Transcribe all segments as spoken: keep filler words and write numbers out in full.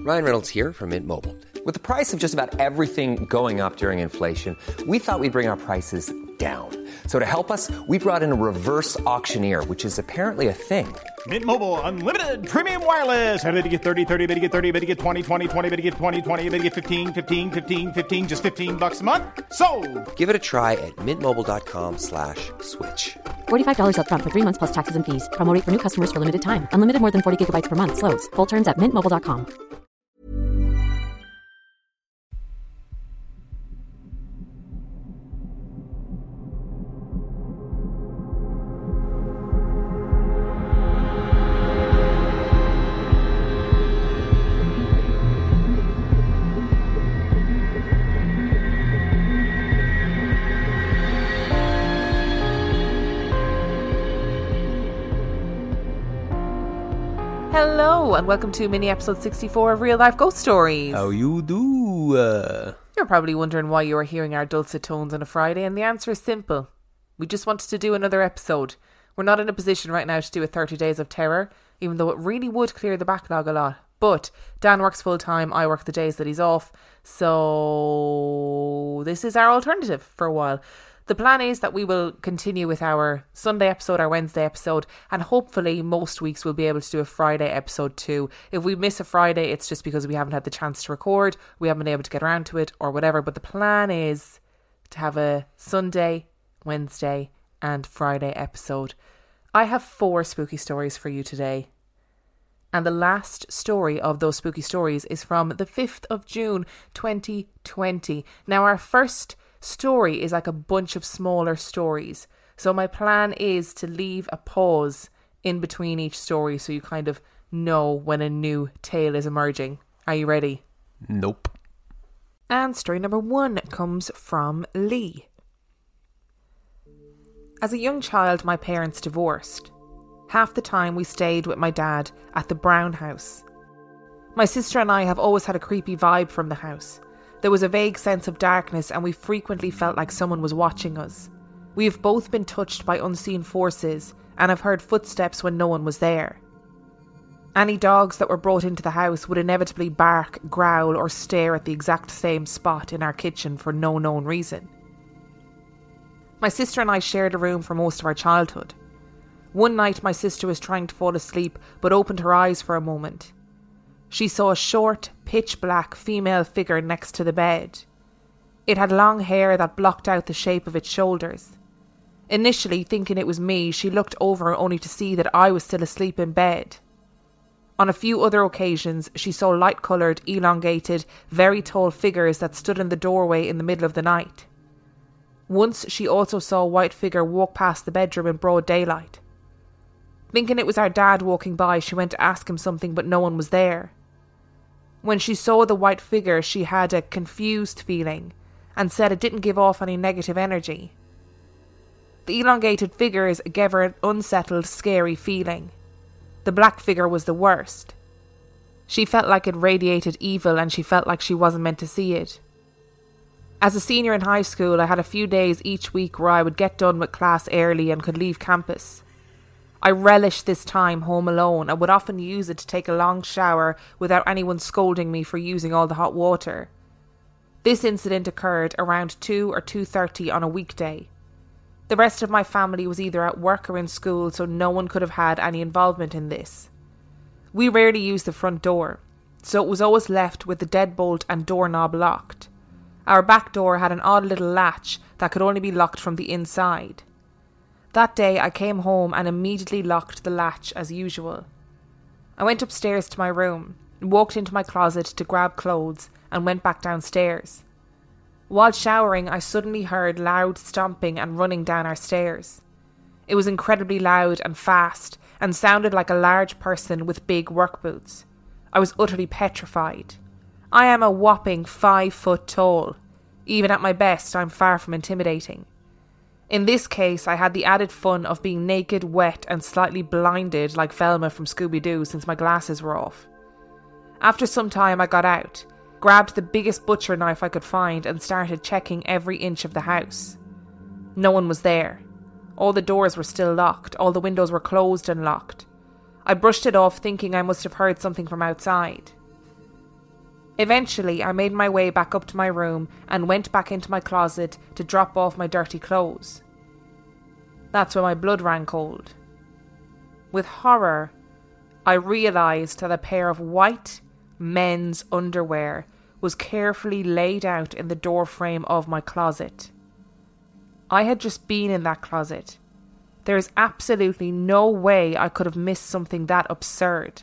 Ryan Reynolds here from Mint Mobile. With the price of just about everything going up during inflation, we thought we'd bring our prices down. So to help us, we brought in a reverse auctioneer, which is apparently a thing. Mint Mobile Unlimited Premium Wireless. How to get thirty, thirty, how to get thirty, how to get twenty, twenty, twenty, how to get twenty, twenty, how to get fifteen, fifteen, fifteen, fifteen, just fifteen bucks a month? Sold! Give it a try at mintmobile.com slash switch. forty-five dollars up front for three months plus taxes and fees. Promo rate for new customers for limited time. Unlimited more than forty gigabytes per month. Slows full terms at mint mobile dot com. Hello and welcome to mini episode sixty-four of Real Life Ghost Stories. How you do? Uh... You're probably wondering why you are hearing our dulcet tones on a Friday, and the answer is simple. We just wanted to do another episode. We're not in a position right now to do a thirty days of terror, even though it really would clear the backlog a lot. But Dan works full time, I work the days that he's off, so this is our alternative for a while. The plan is that we will continue with our Sunday episode, our Wednesday episode, and hopefully most weeks we'll be able to do a Friday episode too. If we miss a Friday, it's just because we haven't had the chance to record, we haven't been able to get around to it or whatever. But the plan is to have a Sunday, Wednesday and Friday episode. I have four spooky stories for you today. And the last story of those spooky stories is from the fifth of June twenty twenty. Now our first story is like a bunch of smaller stories, so my plan is to leave a pause in between each story so you kind of know when a new tale is emerging. Are you ready? Nope. And story number one comes from Lee. As a young child, my parents divorced. Half the time we stayed with my dad at the Brown house. My sister and I have always had a creepy vibe from the house. There was a vague sense of darkness and we frequently felt like someone was watching us. We have both been touched by unseen forces and have heard footsteps when no one was there. Any dogs that were brought into the house would inevitably bark, growl or stare at the exact same spot in our kitchen for no known reason. My sister and I shared a room for most of our childhood. One night my sister was trying to fall asleep but opened her eyes for a moment. She saw a short, pitch-black female figure next to the bed. It had long hair that blocked out the shape of its shoulders. Initially, thinking it was me, she looked over only to see that I was still asleep in bed. On a few other occasions, she saw light-coloured, elongated, very tall figures that stood in the doorway in the middle of the night. Once, she also saw a white figure walk past the bedroom in broad daylight. Thinking it was our dad walking by, she went to ask him something, but no one was there. When she saw the white figure, she had a confused feeling and said it didn't give off any negative energy. The elongated figures gave her an unsettled, scary feeling. The black figure was the worst. She felt like it radiated evil and she felt like she wasn't meant to see it. As a senior in high school, I had a few days each week where I would get done with class early and could leave campus. I relished this time home alone and would often use it to take a long shower without anyone scolding me for using all the hot water. This incident occurred around two or two thirty on a weekday. The rest of my family was either at work or in school, so no one could have had any involvement in this. We rarely used the front door, so it was always left with the deadbolt and doorknob locked. Our back door had an odd little latch that could only be locked from the inside. That day I came home and immediately locked the latch as usual. I went upstairs to my room, walked into my closet to grab clothes and went back downstairs. While showering, I suddenly heard loud stomping and running down our stairs. It was incredibly loud and fast and sounded like a large person with big work boots. I was utterly petrified. I am a whopping five foot tall. Even at my best, I'm far from intimidating. In this case, I had the added fun of being naked, wet and slightly blinded like Velma from Scooby-Doo since my glasses were off. After some time I got out, grabbed the biggest butcher knife I could find and started checking every inch of the house. No one was there. All the doors were still locked, all the windows were closed and locked. I brushed it off thinking I must have heard something from outside. Eventually, I made my way back up to my room and went back into my closet to drop off my dirty clothes. That's when my blood ran cold. With horror, I realised that a pair of white men's underwear was carefully laid out in the doorframe of my closet. I had just been in that closet. There is absolutely no way I could have missed something that absurd.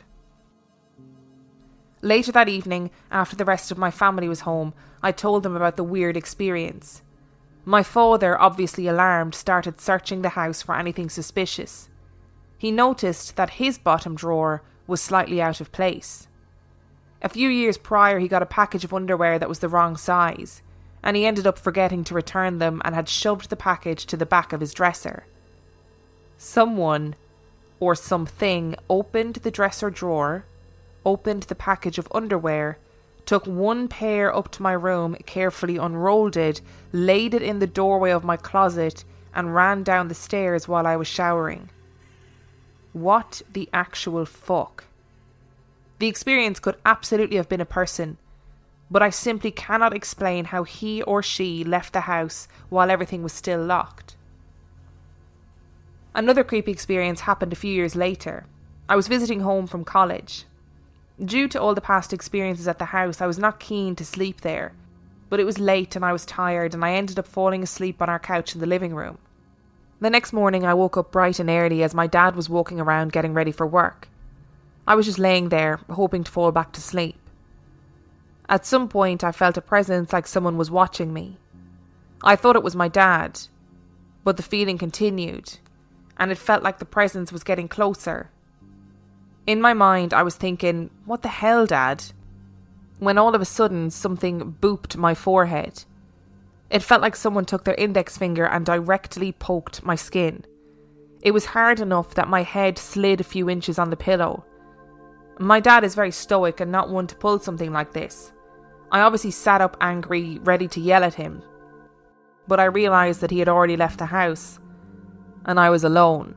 Later that evening, after the rest of my family was home, I told them about the weird experience. My father, obviously alarmed, started searching the house for anything suspicious. He noticed that his bottom drawer was slightly out of place. A few years prior, he got a package of underwear that was the wrong size, and he ended up forgetting to return them and had shoved the package to the back of his dresser. Someone, or something, opened the dresser drawer, opened the package of underwear, took one pair up to my room, carefully unrolled it, laid it in the doorway of my closet, and ran down the stairs while I was showering. What the actual fuck? The experience could absolutely have been a person, but I simply cannot explain how he or she left the house while everything was still locked. Another creepy experience happened a few years later. I was visiting home from college. Due to all the past experiences at the house, I was not keen to sleep there, but it was late and I was tired, and I ended up falling asleep on our couch in the living room. The next morning I woke up bright and early as my dad was walking around getting ready for work. I was just laying there, hoping to fall back to sleep. At some point I felt a presence like someone was watching me. I thought it was my dad, but the feeling continued, and it felt like the presence was getting closer. In my mind, I was thinking, what the hell, Dad? When all of a sudden, something booped my forehead. It felt like someone took their index finger and directly poked my skin. It was hard enough that my head slid a few inches on the pillow. My dad is very stoic and not one to pull something like this. I obviously sat up angry, ready to yell at him. But I realised that he had already left the house, and I was alone.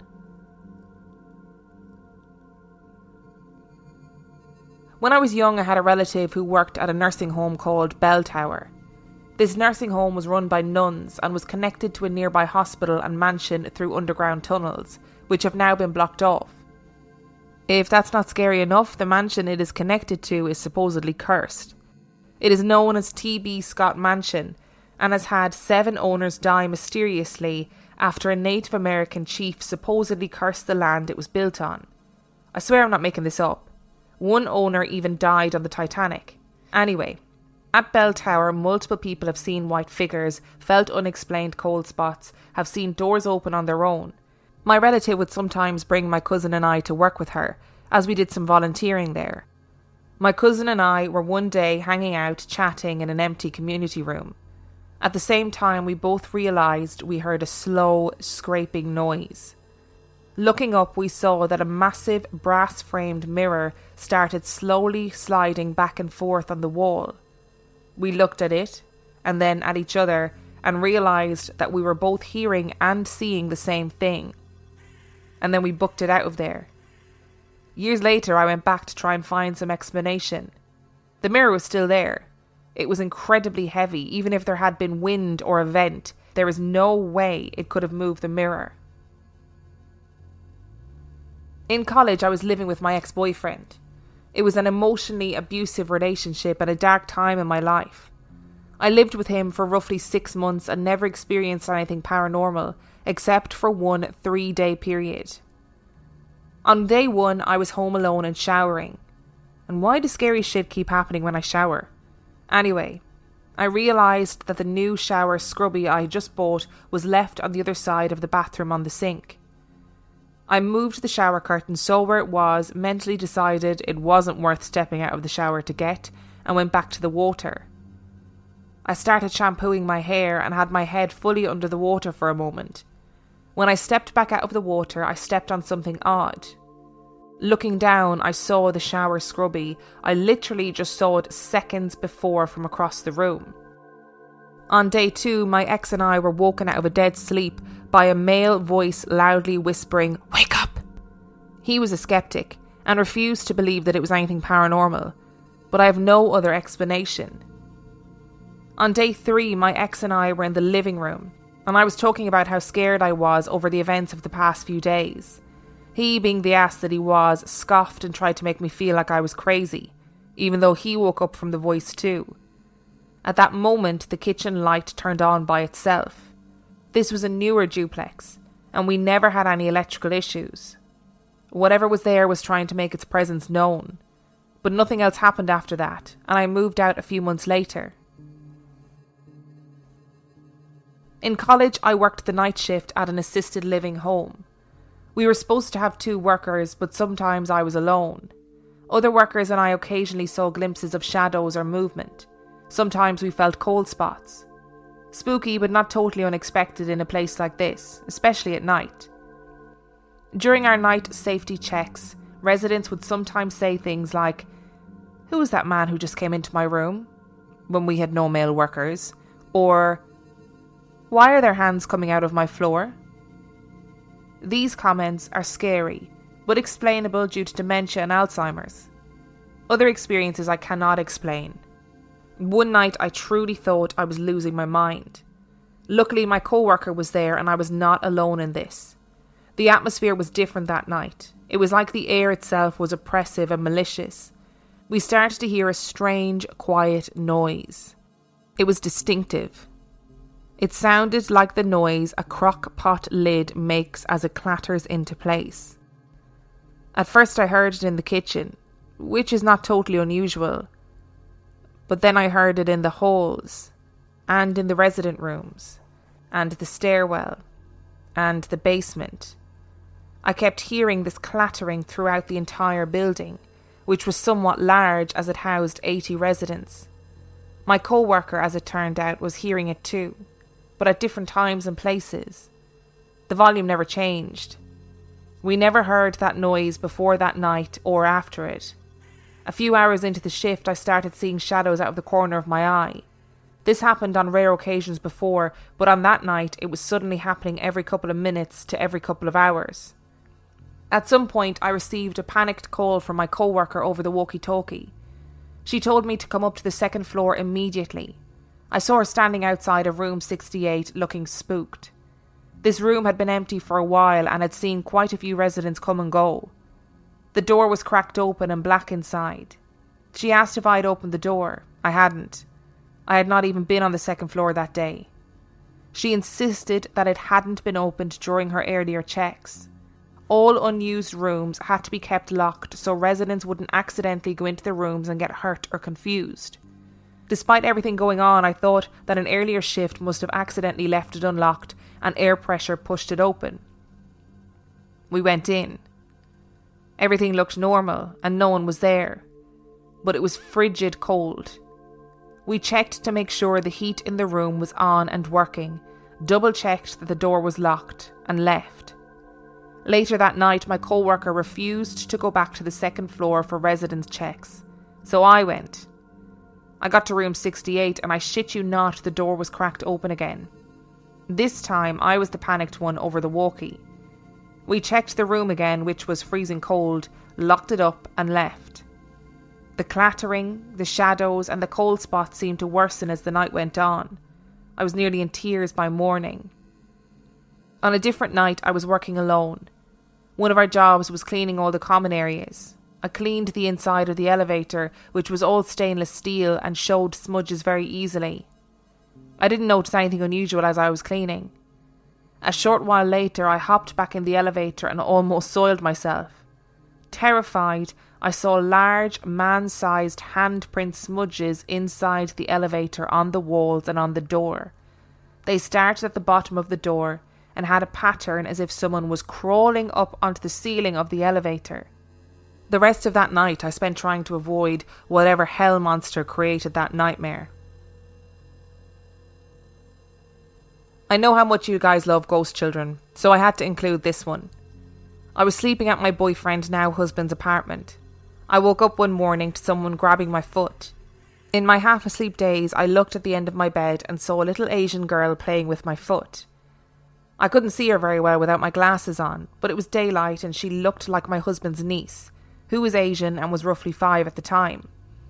When I was young, I had a relative who worked at a nursing home called Bell Tower. This nursing home was run by nuns and was connected to a nearby hospital and mansion through underground tunnels, which have now been blocked off. If that's not scary enough, the mansion it is connected to is supposedly cursed. It is known as T B Scott Mansion and has had seven owners die mysteriously after a Native American chief supposedly cursed the land it was built on. I swear I'm not making this up. One owner even died on the Titanic. Anyway, at Bell Tower, multiple people have seen white figures, felt unexplained cold spots, have seen doors open on their own. My relative would sometimes bring my cousin and I to work with her, as we did some volunteering there. My cousin and I were one day hanging out, chatting in an empty community room. At the same time, we both realised we heard a slow, scraping noise. Looking up, we saw that a massive brass-framed mirror started slowly sliding back and forth on the wall. We looked at it, and then at each other, and realised that we were both hearing and seeing the same thing. And then we booked it out of there. Years later, I went back to try and find some explanation. The mirror was still there. It was incredibly heavy. Even if there had been wind or a vent, there is no way it could have moved the mirror. In college, I was living with my ex-boyfriend. It was an emotionally abusive relationship and a dark time in my life. I lived with him for roughly six months and never experienced anything paranormal, except for one three-day period. On day one, I was home alone and showering. And why does scary shit keep happening when I shower? Anyway, I realised that the new shower scrubby I had just bought was left on the other side of the bathroom on the sink. I moved the shower curtain so where it was, mentally decided it wasn't worth stepping out of the shower to get, and went back to the water. I started shampooing my hair and had my head fully under the water for a moment. When I stepped back out of the water, I stepped on something odd. Looking down, I saw the shower scrubby. I literally just saw it seconds before from across the room. On day two, my ex and I were woken out of a dead sleep by a male voice loudly whispering, "Wake up!" He was a skeptic and refused to believe that it was anything paranormal, but I have no other explanation. On day three, my ex and I were in the living room, and I was talking about how scared I was over the events of the past few days. He, being the ass that he was, scoffed and tried to make me feel like I was crazy, even though he woke up from the voice too. At that moment, the kitchen light turned on by itself. This was a newer duplex, and we never had any electrical issues. Whatever was there was trying to make its presence known, but nothing else happened after that, and I moved out a few months later. In college, I worked the night shift at an assisted living home. We were supposed to have two workers, but sometimes I was alone. Other workers and I occasionally saw glimpses of shadows or movement. Sometimes we felt cold spots. Spooky, but not totally unexpected in a place like this, especially at night. During our night safety checks, residents would sometimes say things like, "Who was that man who just came into my room?" when we had no male workers, or "Why are there hands coming out of my floor?" These comments are scary, but explainable due to dementia and Alzheimer's. Other experiences I cannot explain. One night I truly thought I was losing my mind. Luckily my co-worker was there and I was not alone in this. The atmosphere was different that night. It was like the air itself was oppressive and malicious. We started to hear a strange, quiet noise. It was distinctive. It sounded like the noise a crock pot lid makes as it clatters into place. At first I heard it in the kitchen, which is not totally unusual. But then I heard it in the halls, and in the resident rooms, and the stairwell, and the basement. I kept hearing this clattering throughout the entire building, which was somewhat large as it housed eighty residents. My co-worker, as it turned out, was hearing it too, but at different times and places. The volume never changed. We never heard that noise before that night or after it. A few hours into the shift, I started seeing shadows out of the corner of my eye. This happened on rare occasions before, but on that night it was suddenly happening every couple of minutes to every couple of hours. At some point, I received a panicked call from my co-worker over the walkie-talkie. She told me to come up to the second floor immediately. I saw her standing outside of room sixty-eight, looking spooked. This room had been empty for a while and had seen quite a few residents come and go. The door was cracked open and black inside. She asked if I had opened the door. I hadn't. I had not even been on the second floor that day. She insisted that it hadn't been opened during her earlier checks. All unused rooms had to be kept locked so residents wouldn't accidentally go into the rooms and get hurt or confused. Despite everything going on, I thought that an earlier shift must have accidentally left it unlocked and air pressure pushed it open. We went in. Everything looked normal and no one was there, but it was frigid cold. We checked to make sure the heat in the room was on and working, double-checked that the door was locked, and left. Later that night, my co-worker refused to go back to the second floor for residence checks, so I went. I got to room sixty-eight and I shit you not, the door was cracked open again. This time I was the panicked one over the walkie. We checked the room again, which was freezing cold, locked it up and left. The clattering, the shadows and the cold spots seemed to worsen as the night went on. I was nearly in tears by morning. On a different night I was working alone. One of our jobs was cleaning all the common areas. I cleaned the inside of the elevator, which was all stainless steel and showed smudges very easily. I didn't notice anything unusual as I was cleaning. A short while later, I hopped back in the elevator and almost soiled myself. Terrified, I saw large, man-sized handprint smudges inside the elevator on the walls and on the door. They started at the bottom of the door and had a pattern as if someone was crawling up onto the ceiling of the elevator. The rest of that night I spent trying to avoid whatever hell monster created that nightmare. I know how much you guys love ghost children, so I had to include this one. I was sleeping at my boyfriend, now husband's, apartment. I woke up one morning to someone grabbing my foot. In my half-asleep daze, I looked at the end of my bed and saw a little Asian girl playing with my foot. I couldn't see her very well without my glasses on, but it was daylight and she looked like my husband's niece, who was Asian and was roughly five at the time.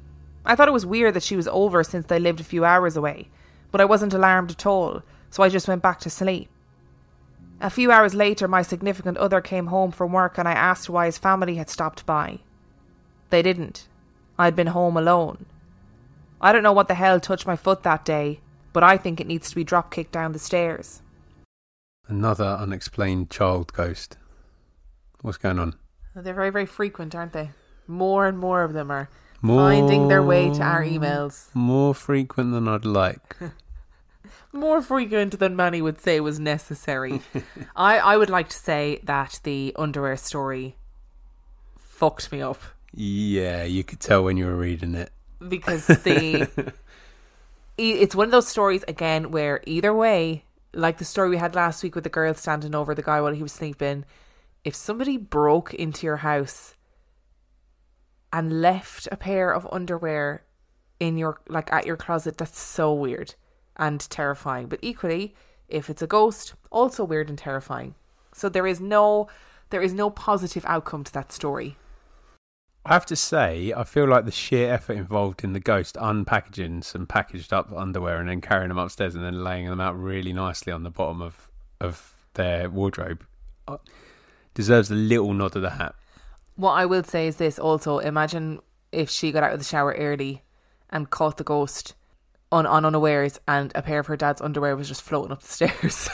I thought it was weird that she was over since they lived a few hours away, but I wasn't alarmed at all, so I just went back to sleep. A few hours later, my significant other came home from work and I asked why his family had stopped by. They didn't. I'd been home alone. I don't know what the hell touched my foot that day, but I think it needs to be drop-kicked down the stairs. Another unexplained child ghost. What's going on? They're very, very frequent, aren't they? More and more of them are more, finding their way to our emails. More frequent than I'd like. More frequent than many would say was necessary. I, I would like to say that the underwear story fucked me up. Yeah, you could tell when you were reading it. Because the it's one of those stories, again, where either way, like the story we had last week with the girl standing over the guy while he was sleeping, if somebody broke into your house and left a pair of underwear in your, like, at your closet, that's so weird and terrifying. But equally, if it's a ghost, also weird and terrifying. So there is no there is no positive outcome to that story. I have to say, I feel like the sheer effort involved in the ghost unpackaging some packaged up underwear and then carrying them upstairs and then laying them out really nicely on the bottom of, of their wardrobe deserves a little nod of the hat. What I will say is this also, imagine if she got out of the shower early and caught the ghost on, on unawares and a pair of her dad's underwear was just floating up the stairs.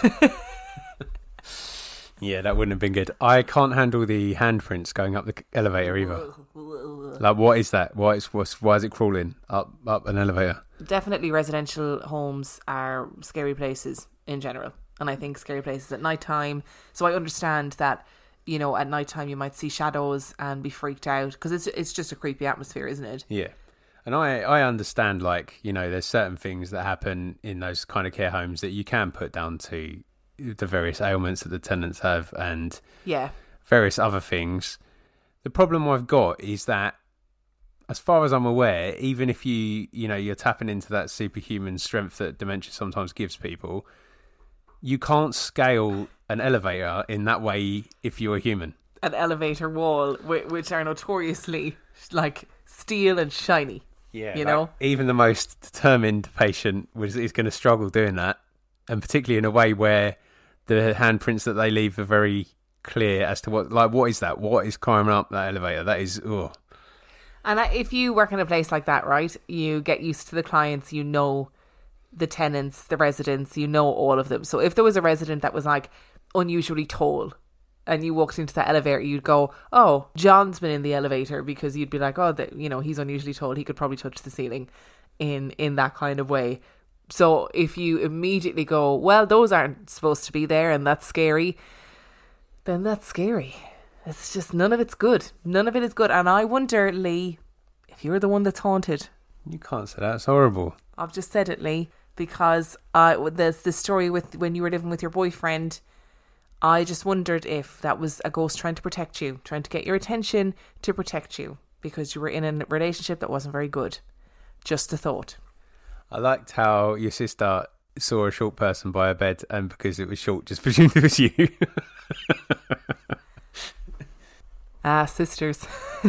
Yeah, that wouldn't have been good. I can't handle the handprints going up the elevator either. Like, what is that? Why is what's, why is it crawling up up an elevator? Definitely, residential homes are scary places in general, and I think scary places at night time. So I understand that, you know, at night time you might see shadows and be freaked out because it's it's just a creepy atmosphere, isn't it? Yeah, and I I understand, like, you know, there's certain things that happen in those kind of care homes that you can put down to the various ailments that the tenants have and yeah, various other things. The problem I've got is that, as far as I'm aware, even if you, you know, you're tapping into that superhuman strength that dementia sometimes gives people, you can't scale an elevator in that way if you're a human. An elevator wall, which are notoriously like steel and shiny. Yeah, you like, know, even the most determined patient was is going to struggle doing that, and particularly in a way where the handprints that they leave are very clear as to what, like, what is that? What is climbing up that elevator? That is, ugh. And if you work in a place like that, right, you get used to the clients, you know the tenants, the residents, you know all of them. So if there was a resident that was like unusually tall and you walked into that elevator, you'd go, oh, John's been in the elevator, because you'd be like, oh, the, you know, he's unusually tall. He could probably touch the ceiling in, in that kind of way. So if you immediately go, well, those aren't supposed to be there and that's scary, then that's scary. It's just, none of it's good. None of it is good. And I wonder, Lee, if you're the one that's haunted. You can't say that. It's horrible. I've just said it, Lee, because uh, there's this story with when you were living with your boyfriend. I just wondered if that was a ghost trying to protect you, trying to get your attention to protect you, because you were in a relationship that wasn't very good. Just a thought. I liked how your sister saw a short person by a bed, and because it was short, just presumed it was you. Ah, sisters.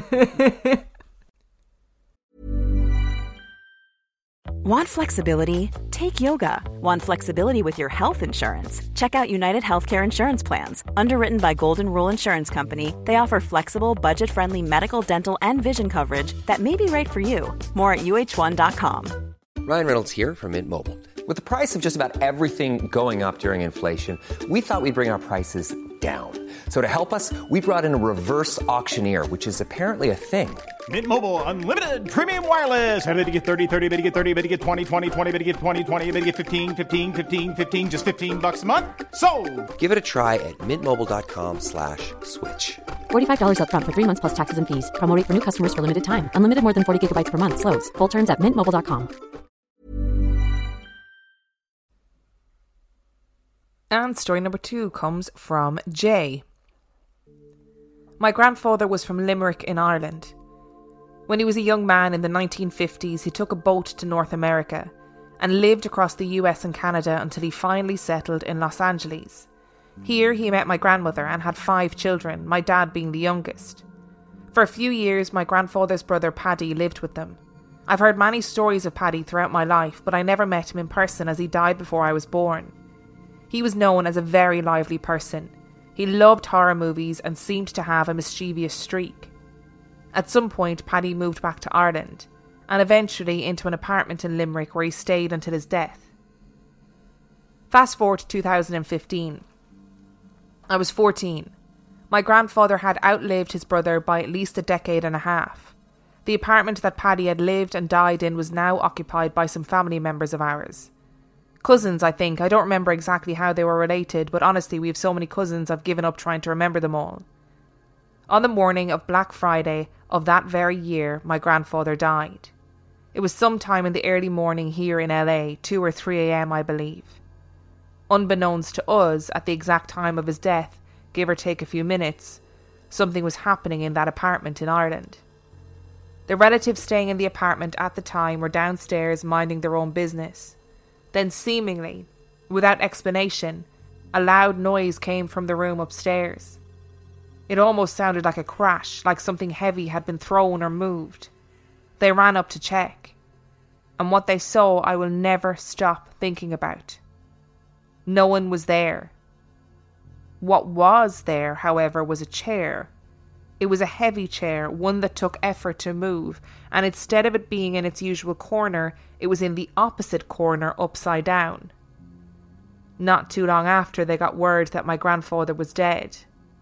Want flexibility? Take yoga. Want flexibility with your health insurance? Check out United Healthcare Insurance Plans. Underwritten by Golden Rule Insurance Company, they offer flexible, budget-friendly medical, dental, and vision coverage that may be right for you. More at U H one dot com. Ryan Reynolds here from Mint Mobile. With the price of just about everything going up during inflation, we thought we'd bring our prices down. So to help us, we brought in a reverse auctioneer, which is apparently a thing. Mint Mobile Unlimited Premium Wireless. How to get thirty, thirty, how to get thirty, how to get twenty, twenty, twenty, how to get twenty, twenty, how to get fifteen, fifteen, fifteen, fifteen, just fifteen bucks a month? Sold! Give it a try at mintmobile.com slash switch. forty-five dollars up front for three months plus taxes and fees. Promo rate for new customers for limited time. Unlimited more than forty gigabytes per month. Slows full terms at mint mobile dot com. And story number two comes from Jay. My grandfather was from Limerick in Ireland. When he was a young man in the nineteen fifties, he took a boat to North America and lived across the U S and Canada until he finally settled in Los Angeles. Here he met my grandmother and had five children, my dad being the youngest. For a few years, my grandfather's brother Paddy lived with them. I've heard many stories of Paddy throughout my life, but I never met him in person as he died before I was born. He was known as a very lively person. He loved horror movies and seemed to have a mischievous streak. At some point, Paddy moved back to Ireland, and eventually into an apartment in Limerick where he stayed until his death. Fast forward to two thousand fifteen. I was fourteen. My grandfather had outlived his brother by at least a decade and a half. The apartment that Paddy had lived and died in was now occupied by some family members of ours. Cousins, I think. I don't remember exactly how they were related, but honestly, we have so many cousins I've given up trying to remember them all. On the morning of Black Friday of that very year, my grandfather died. It was sometime in the early morning here in L A, two or three a.m. I believe. Unbeknownst to us, at the exact time of his death, give or take a few minutes, something was happening in that apartment in Ireland. The relatives staying in the apartment at the time were downstairs minding their own business. Then seemingly, without explanation, a loud noise came from the room upstairs. It almost sounded like a crash, like something heavy had been thrown or moved. They ran up to check. And what they saw I will never stop thinking about. No one was there. What was there, however, was a chair. It was a heavy chair, one that took effort to move, and instead of it being in its usual corner, it was in the opposite corner, upside down. Not too long after, they got word that my grandfather was dead.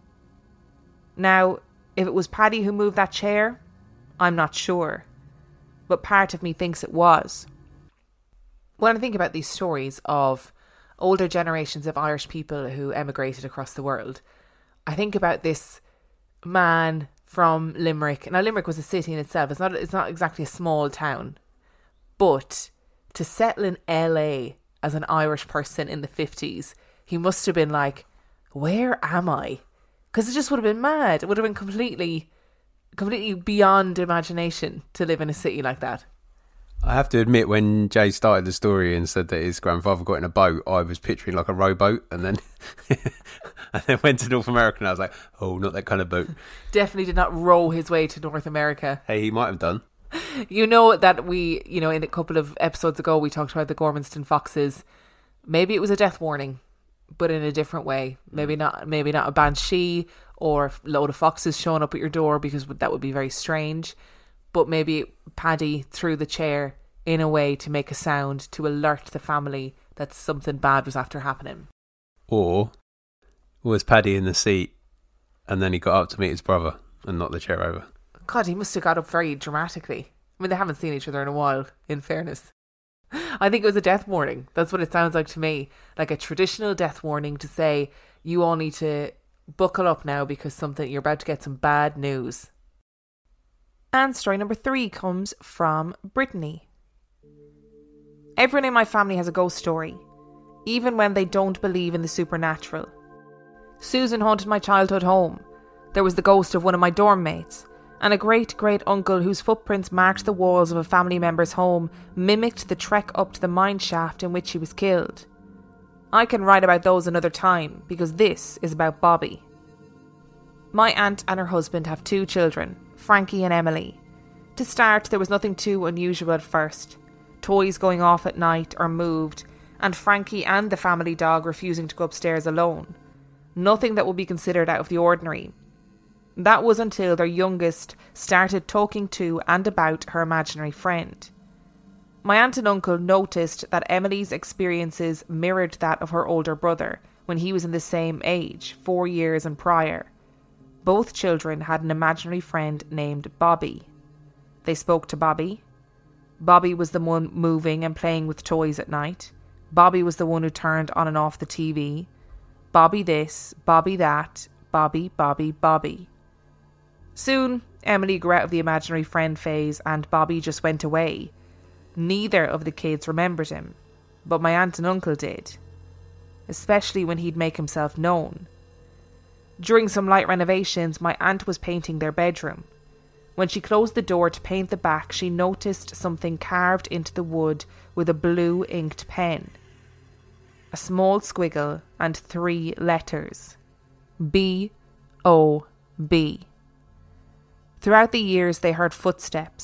Now, if it was Paddy who moved that chair, I'm not sure. But part of me thinks it was. When I think about these stories of older generations of Irish people who emigrated across the world, I think about this man from Limerick. Now, Limerick was a city in itself. It's not, it's not exactly a small town. But to settle in L A as an Irish person in the fifties, he must have been like, where am I? Because it just would have been mad. It would have been completely, completely beyond imagination to live in a city like that. I have to admit, when Jay started the story and said that his grandfather got in a boat, I was picturing like a rowboat, and then and then went to North America, and I was like, oh, not that kind of boat. Definitely did not row his way to North America. Hey, he might have done. You know that we, you know, in a couple of episodes ago, we talked about the Gormanston foxes. Maybe it was a death warning, but in a different way. Maybe not, maybe not a banshee or a load of foxes showing up at your door, because that would be very strange. But maybe Paddy threw the chair in a way to make a sound to alert the family that something bad was after happening. Or was Paddy in the seat and then he got up to meet his brother and knocked the chair over? God, he must have got up very dramatically. I mean, they haven't seen each other in a while, in fairness. I think it was a death warning. That's what it sounds like to me. Like a traditional death warning to say, you all need to buckle up now because something, you're about to get some bad news. And story number three comes from Brittany. Everyone in my family has a ghost story, even when they don't believe in the supernatural. Susan haunted my childhood home. There was the ghost of one of my dorm mates, and a great-great-uncle whose footprints marked the walls of a family member's home mimicked the trek up to the mine shaft in which he was killed. I can write about those another time, because this is about Bobby. My aunt and her husband have two children, Frankie and Emily. To start, there was nothing too unusual at first. Toys going off at night or moved, and Frankie and the family dog refusing to go upstairs alone. Nothing that would be considered out of the ordinary. That was until their youngest started talking to and about her imaginary friend. My aunt and uncle noticed that Emily's experiences mirrored that of her older brother when he was in the same age, four years and prior. Both children had an imaginary friend named Bobby. They spoke to Bobby. Bobby was the one moving and playing with toys at night. Bobby was the one who turned on and off the T V. Bobby this, Bobby that, Bobby, Bobby, Bobby. Soon, Emily grew out of the imaginary friend phase and Bobby just went away. Neither of the kids remembered him, but my aunt and uncle did, especially when he'd make himself known. During some light renovations, my aunt was painting their bedroom. When she closed the door to paint the back, she noticed something carved into the wood with a blue inked pen. A small squiggle and three letters. B O B. Throughout the years, they heard footsteps.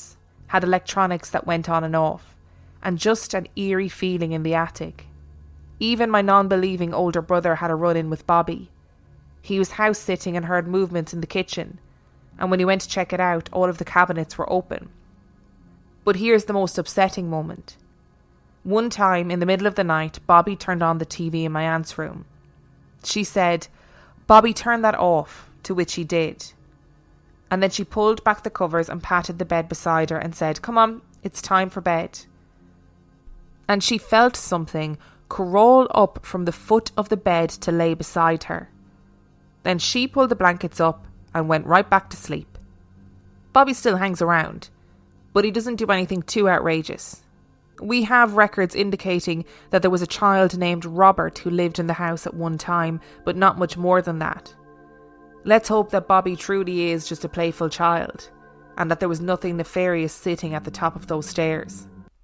had electronics that went on and off, and just an eerie feeling in the attic. Even my non-believing older brother had a run-in with Bobby. He was house-sitting and heard movements in the kitchen, and when he went to check it out, all of the cabinets were open. But here's the most upsetting moment. One time, in the middle of the night, Bobby turned on the T V in my aunt's room. She said, "Bobby, turn that off," to which he did. And then she pulled back the covers and patted the bed beside her and said, "Come on, it's time for bed." And she felt something crawl up from the foot of the bed to lay beside her. Then she pulled the blankets up and went right back to sleep. Bobby still hangs around, but he doesn't do anything too outrageous. We have records indicating that there was a child named Robert who lived in the house at one time, but not much more than that. Let's hope that Bobby truly is just a playful child, and that there was nothing nefarious sitting at the top of those stairs.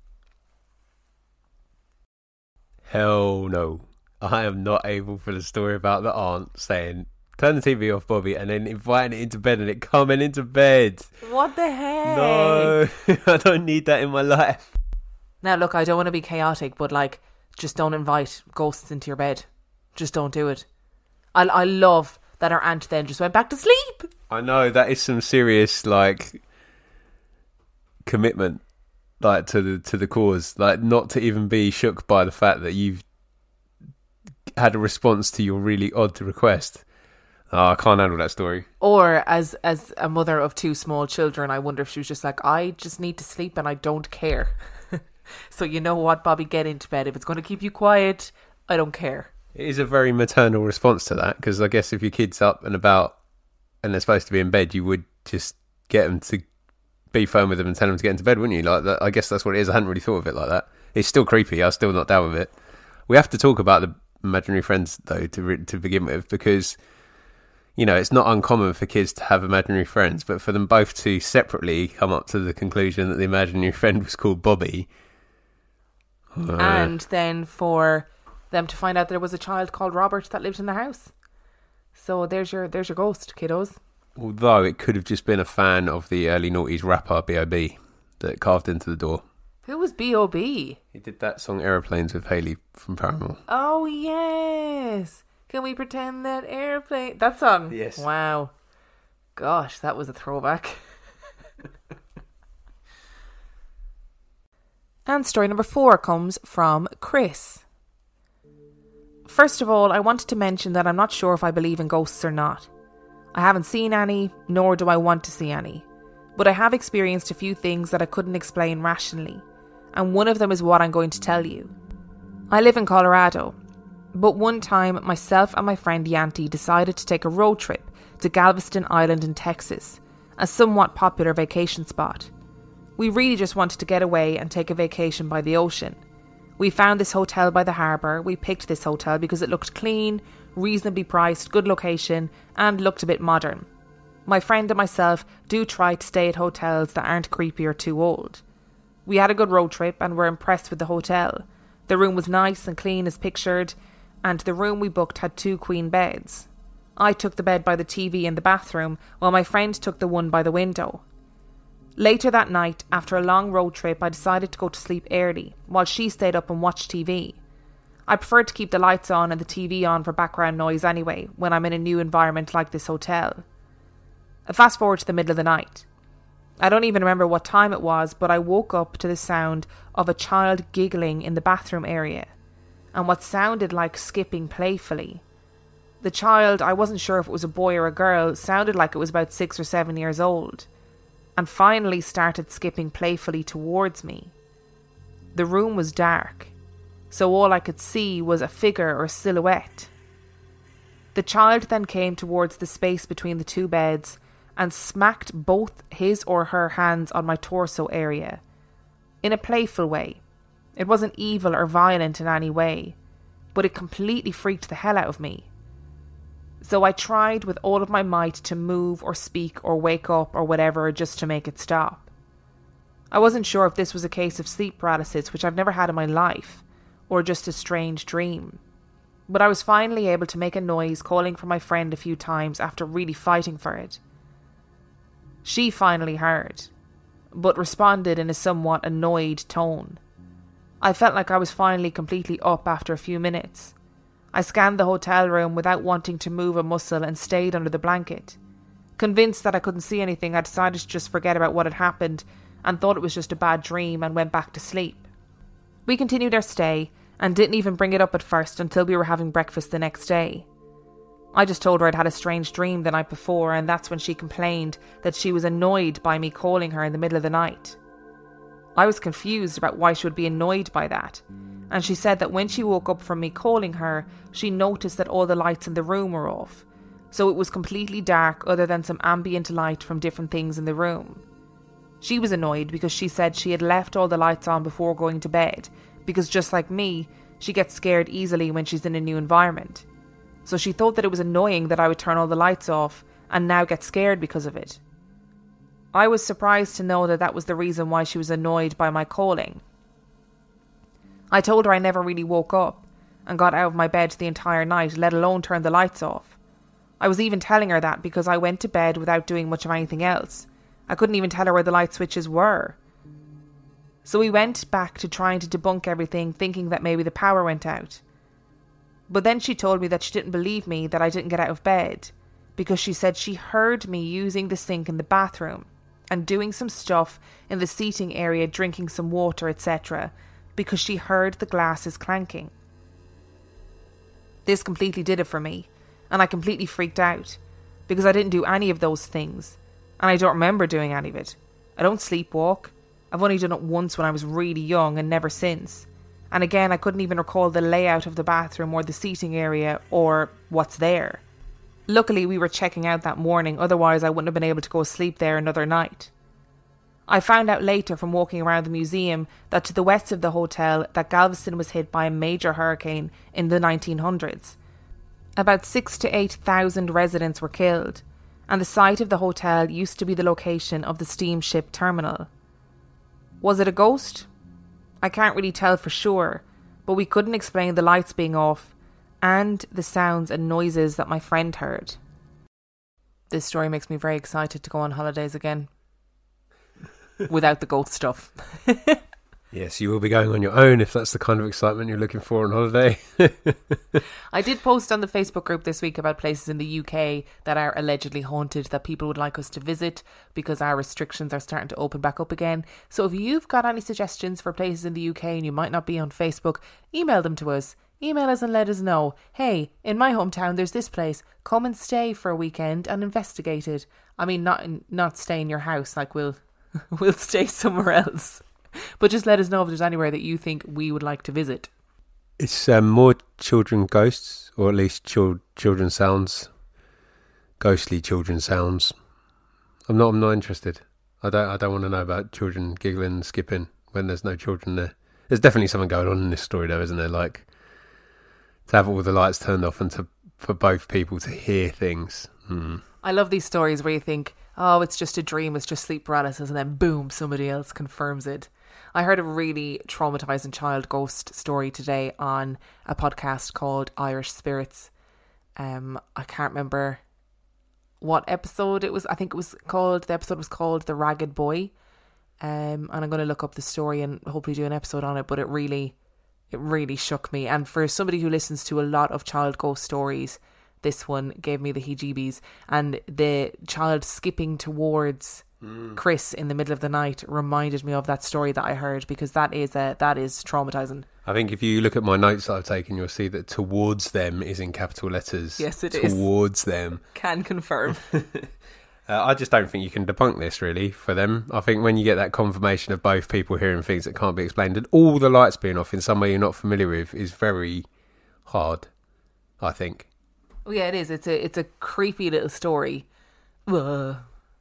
Hell no. I am not able for the story about the aunt saying, "Turn the T V off, Bobby," and then inviting it into bed and it coming into bed. What the heck? No, I don't need that in my life. Now look, I don't want to be chaotic, but like, just don't invite ghosts into your bed. Just don't do it. I I love that our aunt then just went back to sleep. I know, that is some serious, like, commitment, like, to the to the cause. Like, not to even be shook by the fact that you've had a response to your really odd request. Oh, I can't handle that story. Or as as a mother of two small children, I wonder if she was just like, I just need to sleep and I don't care. So you know what, Bobby, get into bed. If it's going to keep you quiet, I don't care. It is a very maternal response to that, because I guess if your kid's up and about and they're supposed to be in bed, you would just get them to be firm with them and tell them to get into bed, wouldn't you? Like that, I guess that's what it is. I hadn't really thought of it like that. It's still creepy. I'm still not down with it. We have to talk about the imaginary friends, though, to to begin with, because, you know, it's not uncommon for kids to have imaginary friends, but for them both to separately come up to the conclusion that the imaginary friend was called Bobby. Uh, and then for them to find out there was a child called Robert that lived in the house. So there's your there's your ghost, kiddos. Although it could have just been a fan of the early noughties rapper B O B that carved into the door. Who was B O B? He did that song Aeroplanes with Hayley from Paramore. Oh, yes. Can we pretend that airplane... That song? Yes. Wow. Gosh, that was a throwback. And story number four comes from Chris. First of all, I wanted to mention that I'm not sure if I believe in ghosts or not. I haven't seen any, nor do I want to see any. But I have experienced a few things that I couldn't explain rationally. And one of them is what I'm going to tell you. I live in Colorado. But one time, myself and my friend Yanti decided to take a road trip to Galveston Island in Texas, a somewhat popular vacation spot. We really just wanted to get away and take a vacation by the ocean. We found this hotel by the harbour. We picked this hotel because it looked clean, reasonably priced, good location, and looked a bit modern. My friend and myself do try to stay at hotels that aren't creepy or too old. We had a good road trip and were impressed with the hotel. The room was nice and clean as pictured, and the room we booked had two queen beds. I took the bed by the T V in the bathroom, while my friend took the one by the window. Later that night, after a long road trip, I decided to go to sleep early, while she stayed up and watched T V. I prefer to keep the lights on and the T V on for background noise anyway, when I'm in a new environment like this hotel. Fast forward to the middle of the night. I don't even remember what time it was, but I woke up to the sound of a child giggling in the bathroom area, and what sounded like skipping playfully. The child, I wasn't sure if it was a boy or a girl, sounded like it was about six or seven years old, and finally started skipping playfully towards me. The room was dark, so all I could see was a figure or silhouette. The child then came towards the space between the two beds and smacked both his or her hands on my torso area, in a playful way. It wasn't evil or violent in any way, but it completely freaked the hell out of me. So I tried with all of my might to move or speak or wake up or whatever just to make it stop. I wasn't sure if this was a case of sleep paralysis, which I've never had in my life, or just a strange dream. But I was finally able to make a noise calling for my friend a few times after really fighting for it. She finally heard. but responded in a somewhat annoyed tone. I felt like I was finally completely up after a few minutes. I scanned the hotel room without wanting to move a muscle and stayed under the blanket. Convinced that I couldn't see anything, I decided to just forget about what had happened and thought it was just a bad dream and went back to sleep. We continued our stay and didn't even bring it up at first until we were having breakfast the next day. I just told her I'd had a strange dream the night before, and that's when she complained that she was annoyed by me calling her in the middle of the night. I was confused about why she would be annoyed by that, and she said that when she woke up from me calling her, she noticed that all the lights in the room were off, so it was completely dark other than some ambient light from different things in the room. She was annoyed because she said she had left all the lights on before going to bed, because just like me, she gets scared easily when she's in a new environment. So she thought that it was annoying that I would turn all the lights off and now get scared because of it. I was surprised to know that that was the reason why she was annoyed by my calling. I told her I never really woke up and got out of my bed the entire night, let alone turn the lights off. I was even telling her that because I went to bed without doing much of anything else. I couldn't even tell her where the light switches were. So we went back to trying to debunk everything, thinking that maybe the power went out. But then she told me that she didn't believe me that I didn't get out of bed, because she said she heard me using the sink in the bathroom and doing some stuff in the seating area, drinking some water, et cetera, because she heard the glasses clanking. This completely did it for me, and I completely freaked out, because I didn't do any of those things, and I don't remember doing any of it. I don't sleepwalk. I've only done it once when I was really young and never since. And again, I couldn't even recall the layout of the bathroom or the seating area or what's there. Luckily, we were checking out that morning, otherwise I wouldn't have been able to go sleep there another night. I found out later from walking around the museum that to the west of the hotel that Galveston was hit by a major hurricane in the nineteen hundreds. About six to eight thousand residents were killed, and the site of the hotel used to be the location of the steamship terminal. Was it a ghost? I can't really tell for sure, but we couldn't explain the lights being off and the sounds and noises that my friend heard. This story makes me very excited to go on holidays again. Without the ghost stuff. Yes, you will be going on your own if that's the kind of excitement you're looking for on holiday. I did post on the Facebook group this week about places in the U K that are allegedly haunted that people would like us to visit because our restrictions are starting to open back up again. So if you've got any suggestions for places in the U K and you might not be on Facebook, email them to us. Email us and let us know. Hey, in my hometown there's this place. Come and stay for a weekend and investigate it. I mean, not in, not stay in your house. Like we'll we'll stay somewhere else. But just let us know if there's anywhere that you think we would like to visit. It's um, more children ghosts, or at least chil- children sounds, ghostly children sounds. I'm not. I'm not interested. I don't. I don't want to know about children giggling and skipping when there's no children there. There's definitely something going on in this story, though, isn't there? Like to have all the lights turned off and to for both people to hear things. Hmm. I love these stories where you think, oh, it's just a dream, it's just sleep paralysis, and then boom, somebody else confirms it. I heard a really traumatising child ghost story today on a podcast called Irish Spirits. Um, I can't remember what episode it was. I think it was called, the episode was called The Ragged Boy. Um, and I'm going to look up the story and hopefully do an episode on it, but it really, it really shook me. And for somebody who listens to a lot of child ghost stories, this one gave me the heebie-jeebies. And the child skipping towards mm. Chris in the middle of the night reminded me of that story that I heard, because that is uh, that is traumatising. I think if you look at my notes that I've taken, you'll see that towards them is in capital letters. Yes, it towards is. Towards them. Can confirm. uh, I just don't think you can debunk this, really, for them. I think when you get that confirmation of both people hearing things that can't be explained and all the lights being off in some way you're not familiar with is very hard, I think. Oh yeah, it is. It's a it's a creepy little story. Ugh.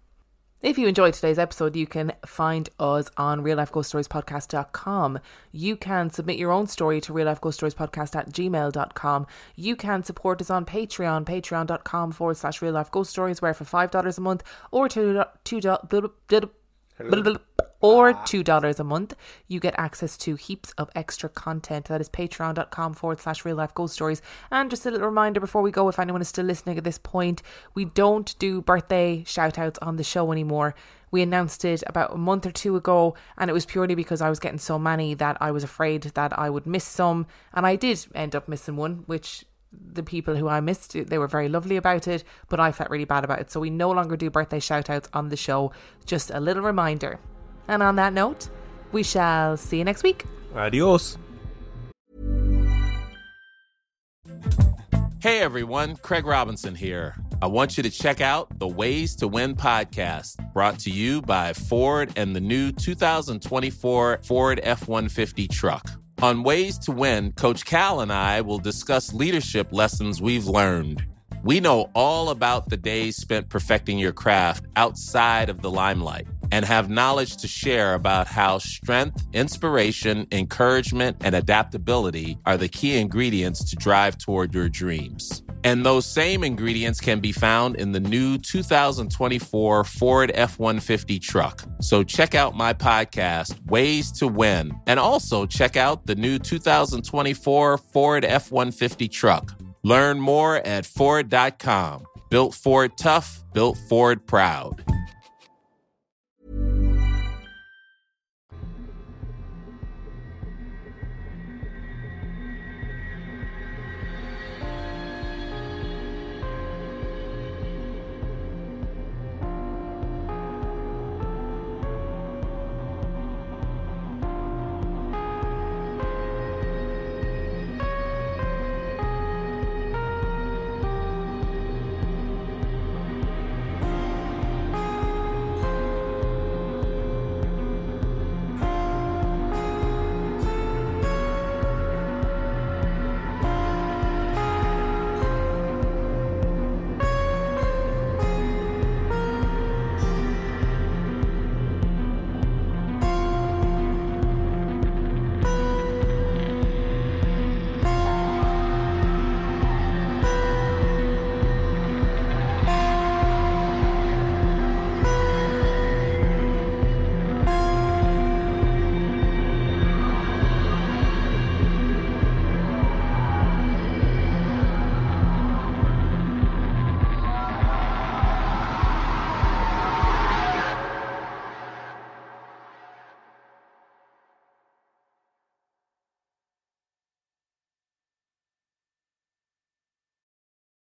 If you enjoyed today's episode, you can find us on real life ghost stories podcast dot com. You can submit your own story to real life ghost stories podcast at gmail dot com. You can support us on Patreon, patreon.com forward slash real life ghost stories, where for five dollars a month or two, two, two, or two dollars a month, you get access to heaps of extra content. That is patreon.com forward slash real life ghost stories. And just a little reminder before we go, if anyone is still listening at this point, we don't do birthday shout outs on the show anymore. We announced it about a month or two ago, and it was purely because I was getting so many that I was afraid that I would miss some. And I did end up missing one, which the people who I missed, they were very lovely about it, but I felt really bad about it. So we no longer do birthday shout outs on the show. Just a little reminder. And on that note, we shall see you next week. Adios. Hey everyone, Craig Robinson here. I want you to check out the Ways to Win podcast, brought to you by Ford and the new two thousand twenty-four Ford F one fifty truck. On Ways to Win, Coach Cal and I will discuss leadership lessons we've learned. We know all about the days spent perfecting your craft outside of the limelight and have knowledge to share about how strength, inspiration, encouragement, and adaptability are the key ingredients to drive toward your dreams. And those same ingredients can be found in the new two thousand twenty-four Ford F one fifty truck. So check out my podcast, Ways to Win, and also check out the new two thousand twenty-four Ford F one fifty truck. Learn more at Ford dot com. Built Ford tough, built Ford proud.